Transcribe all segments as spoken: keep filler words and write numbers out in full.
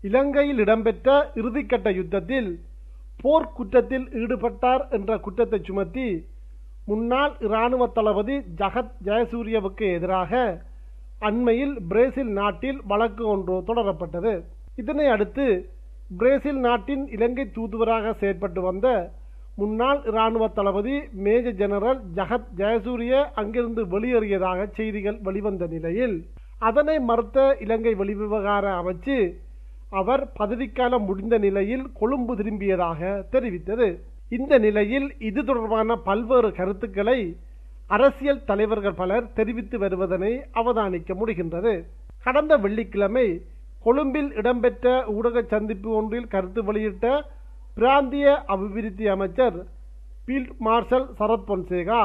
இலங்கையில் இடம்பெற்ற இறுதிக்கட்ட யுத்தத்தில் போர்க்குற்றத்தில் ஈடுபட்டார் என்ற குற்றத்தை சுமத்தி முன்னாள் இராணுவ தளபதி ஜகத் ஜெயசூரியவுக்கு எதிராக அண்மையில் பிரேசில் நாட்டில் வழக்கு ஒன்று தொடரப்பட்டது. இதனை அடுத்து பிரேசில் நாட்டின் இலங்கை தூதுவராக செயற்பட்டு வந்த முன்னாள் இராணுவ தளபதி மேஜர் ஜெனரல் ஜகத் ஜெயசூரிய அங்கிருந்து வெளியேறியதாக செய்திகள் வெளிவந்த நிலையில் அதனை மறுத்த இலங்கை வெளிவிவகார அமைச்சு அவர் பதவிக்காலம் முடிந்த நிலையில் கொழும்பு திரும்பியதாக தெரிவித்தது. இந்த நிலையில் இது தொடர்பான பல்வேறு கருத்துக்களை அரசியல் தலைவர்கள் பலர் தெரிவித்து வருவதனை அவதானிக்க முடிகின்றது. கடந்த வெள்ளிக்கிழமை கொழும்பில் இடம்பெற்ற ஊடக சந்திப்பு ஒன்றில் கருத்து வெளியிட்ட பிராந்திய அபிவிருத்தி அமைச்சர் பீல்ட் மார்ஷல் சரத் பொன்சேகா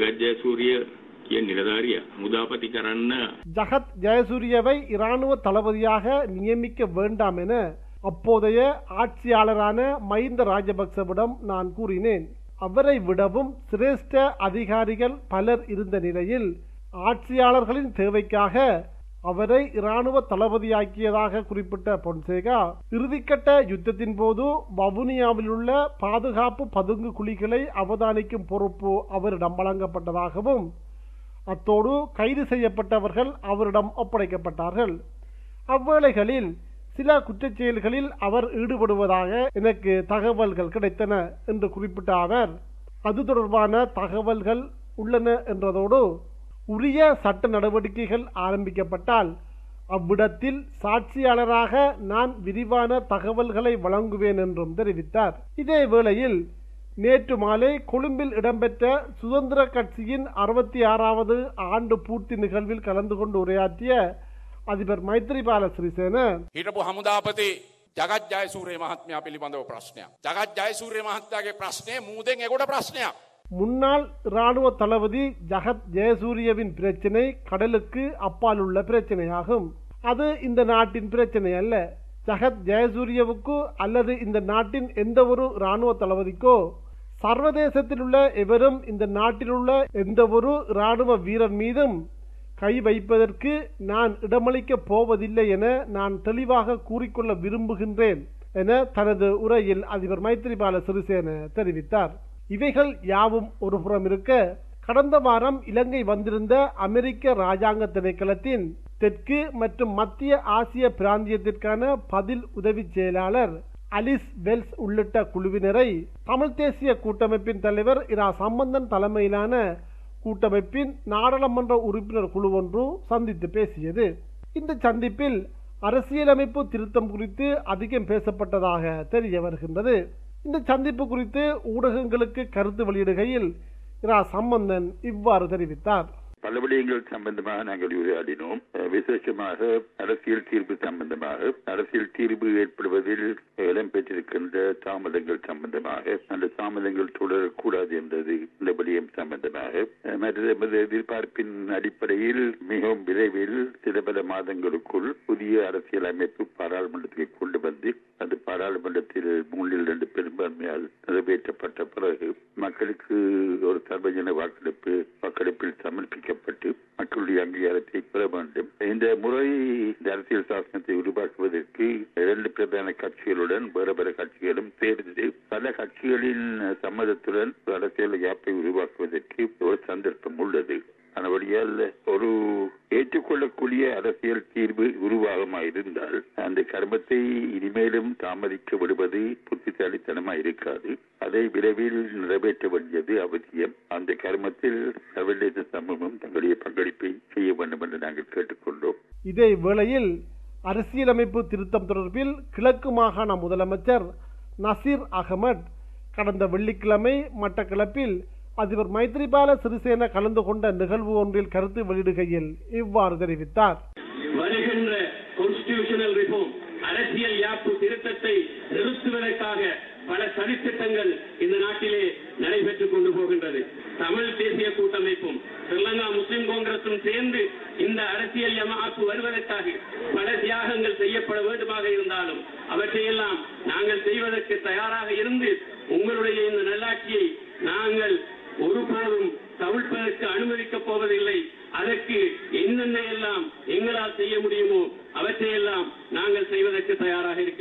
ஜகத் ஜெயசூரியவை இராணுவ தளபதியாக நியமிக்க வேண்டாம் என அப்போதைய ஆட்சியாளரான மஹிந்த ராஜபக்சவிடம் நான் கூறினேன். அவரை விடவும் சிரேஷ்ட அதிகாரிகள் பலர் இருந்த நிலையில் ஆட்சியாளர்களின் தேவைக்காக அவரை இராணுவ தளபதியாக்கியதாக குறிப்பிட்ட பொன்சேகா இறுதிக்கட்ட யுத்தத்தின் போது வவுனியாவில் உள்ள பாதுகாப்பு பதுங்கு குழிகளை அவதானிக்கும் பொறுப்பு அவரிடம் வழங்கப்பட்டதாகவும் அத்தோடு கைது செய்யப்பட்டவர்கள் அவரிடம் ஒப்படைக்கப்பட்டார்கள். அவ்வேளைகளில் சில குற்றச் செயல்களில் அவர் ஈடுபடுவதாக எனக்கு தகவல்கள் கிடைத்தன என்று குறிப்பிட்ட அவர் அது தொடர்பான தகவல்கள் உள்ளன என்றதோடு உரிய சட்ட நடவடிக்கைகள் ஆரம்பிக்கப்பட்டால் அவ்விடத்தில் சாட்சியாளராக நான் விரிவான தகவல்களை வழங்குவேன் என்றும் தெரிவித்தார். இதே வேளையில் நேற்று மாலை கொழும்பில் இடம்பெற்ற சுதந்திர கட்சியின் அறுபத்தி ஆறாவது ஆண்டு பூர்த்தி நிகழ்வில் கலந்து கொண்டு உரையாற்றிய அதிபர் மைத்ரிபால சிறிசேன හිටපු හමුදාපති ජගත් ජයසූරිය මහත්මයා පිළිබඳව ප්‍රශ්නයක්. ජගත් ජයසූරිය මහත්මයාගේ ප්‍රශ්නේ මූදෙන් එගොඩ ප්‍රශ්නයක්. முன்னாள் இராணுவ தளபதி ஜகத் ஜெயசூரியவின் பிரச்சனை கடலுக்கு அப்பால் உள்ள பிரச்சனையாகும். அது இந்த நாட்டின் பிரச்சனை அல்ல. ஜகத் ஜெயசூரியவுக்கு அல்லது இந்த நாட்டின் எந்த ஒரு இராணுவ தளபதிக்கோ சர்வதேசத்தில் உள்ள எவரும் இந்த நாட்டில் உள்ள எந்த ஒரு இராணுவ வீரர் மீதும் கை வைப்பதற்கு நான் இடமளிக்கப் போவதில்லை என நான் தெளிவாக கூறிக்கொள்ள விரும்புகின்றேன் என தனது உரையில் அதிபர் மைத்ரிபால சிறிசேன தெரிவித்தார். இவைகள் யாவும் ஒரு புறம் இருக்க கடந்த வாரம் இலங்கை வந்திருந்த அமெரிக்க இராஜாங்க திணைக்களத்தின் தெற்கு மற்றும் மத்திய ஆசிய பிராந்தியத்திற்கான பதில் உதவி செயலாளர் அலிஸ் வெல்ஸ் உள்ளிட்ட குழுவினரை தமிழ் தேசிய கூட்டமைப்பின் தலைவர் இரா சம்பந்தன் தலைமையிலான கூட்டமைப்பின் நாடாளுமன்ற உறுப்பினர் குழு ஒன்று சந்தித்து பேசியது. இந்த சந்திப்பில் அரசியலமைப்பு திருத்தம் குறித்து அதிகம் பேசப்பட்டதாக தெரிய வருகின்றது. இந்த சந்திப்பு குறித்து ஊடகங்களுக்கு கருத்து வெளியிடுகையில் இரா சம்பந்தன் இவ்வாறு தெரிவித்தார். பல விடயங்கள் சம்பந்தமாக நாங்கள் உரையாடினோம். விசேஷமாக அரசியல் தீர்வு சம்பந்தமாக அரசியல் தீர்வு ஏற்படுவதில் இடம்பெற்றிருக்கின்ற தாமதங்கள் சம்பந்தமாக அந்த தாமதங்கள் தொடரக்கூடாது என்பது இந்த விடயம் சம்பந்தமாக மற்ற எதிர்பார்ப்பின் அடிப்படையில் மிகவும் விரைவில் சில பல மாதங்களுக்குள் புதிய அரசியல் அமைப்பு பாராளுமன்றத்துக்கு கொண்டு வந்து அது பாராளுமன்றத்தில் மூன்றில் இரண்டு பெரும்பான்மையால் நிறைவேற்றப்பட்ட பிறகு மக்களுக்கு ஒரு சர்வஜன வாக்கெடுப்பு வாக்கெடுப்பில் சமர்ப்பிக்கப்பட்டு மக்களுடைய அங்கீகாரத்தை பெற வேண்டும். இந்த முறை இந்த அரசியல் சாசனத்தை உருவாக்குவதற்கு இரண்டு பிரதான கட்சிகளுடன் வேறு வேறு கட்சிகளும் சேர்ந்து பல கட்சிகளின் சம்மதத்துடன் அரசியல் யாப்பை உருவாக்குவதற்கு ஒரு சந்தர்ப்பம் உள்ளது. அதன்படியால் ஒரு ஏற்றுக்கொள்ளக்கூடிய அரசியல் தீர்வு உருவாகமாயிருந்தால் அந்த கர்மத்தை இனிமேலும் தாமதிக்க விடுவது புத்திசாலித்தனமாக இருக்காது. அதை விரைவில் நிறைவேற்ற வேண்டியது அவசியம். அந்த கர்மத்தில் சர்வதேச சமூகம் தங்களுடைய பங்களிப்பை செய்ய வேண்டும் என்று நாங்கள் கேட்டுக்கொண்டோம். இதே வேளையில் அரசியலமைப்பு திருத்தம் தொடர்பில் கிழக்கு மாகாண முதலமைச்சர் நசீர் அகமட் கடந்த வெள்ளிக்கிழமை மட்டக்களப்பில் அதிபர் மைத்ரிபால சிறிசேன கலந்து கொண்ட நிகழ்வு ஒன்றில் கருத்து வெளியிடுகையில் இவ்வாறு தெரிவித்தார். வருகின்ற கான்ஸ்டிடியூஷனல் ரிஃபார்ம் அரசியல் யாப்பு திருத்தத்தை நிறுத்துவதற்காக பல சதித்திட்டங்கள் இந்த நாட்டிலே நடைபெற்றுக் கொண்டு போகின்றது. தமிழ் தேசிய கூட்டமைப்பும் ஸ்ரீலங்கா முஸ்லிம் காங்கிரசும் சேர்ந்து இந்த அரசியல் யாப்பு வருவதற்காக பல தியாகங்கள் செய்யப்பட வேண்டுமாக இருந்தாலும் அவற்றையெல்லாம் நாங்கள் செய்வதற்கு தயாராக இருந்து உங்களுடைய இந்த நல்லாட்சியை நாங்கள் ஒருபோதும் தவிர்ப்பதற்கு அனுமதிக்கப் போவதில்லை. அதற்கு என்னென்ன எல்லாம் எங்களால் செய்ய முடியுமோ அவற்றையெல்லாம் நாங்கள் செய்வதற்கு தயாராக இருக்கிறோம்.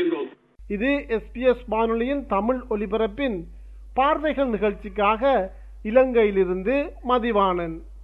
இது எஸ்பிஎஸ் வானொலியின் தமிழ் ஒலிபரப்பின் பார்வைகள் நிகழ்ச்சிக்காக இலங்கையிலிருந்து மதிவாணன்.